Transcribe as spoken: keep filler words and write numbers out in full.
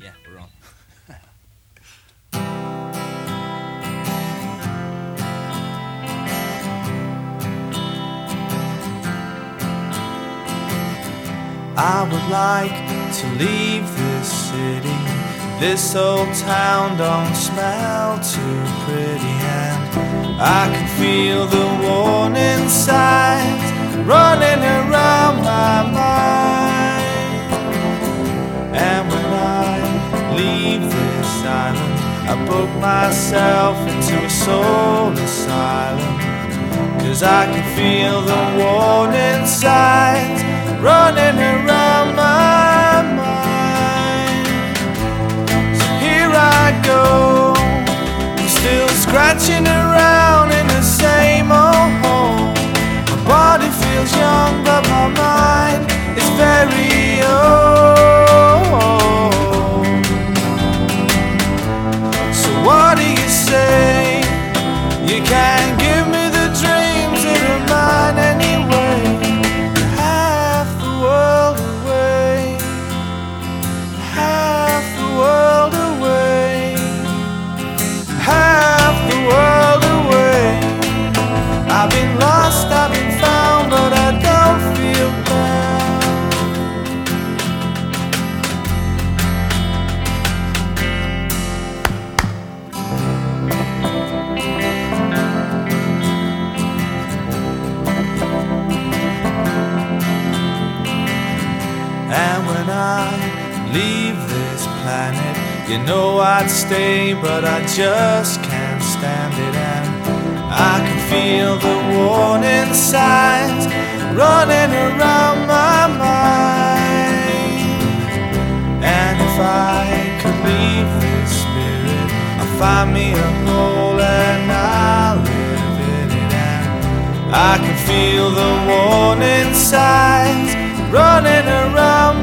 Yeah, we're on. I would like to leave this city. This old town don't smell too pretty, and I can feel the warning signs running around my mind. And when I leave this island, I book myself into a soul asylum, 'cause I can feel the warning signs running around my mind. So here I go, still scratching around in the same old hole. My body feels young, but my mind is very old. So what do you say? You can't give me the dreams that are mine anyway. Half the world away, half the world away, half the world away. I've been lost, I've been found, but I don't feel bound. And when I leave this planet, you know I'd stay, but I just can't stand it. And I can feel the warning signs running around my mind. And if I could leave this spirit, I'll find me a hole and I'll live in it. And I can feel the warning signs running around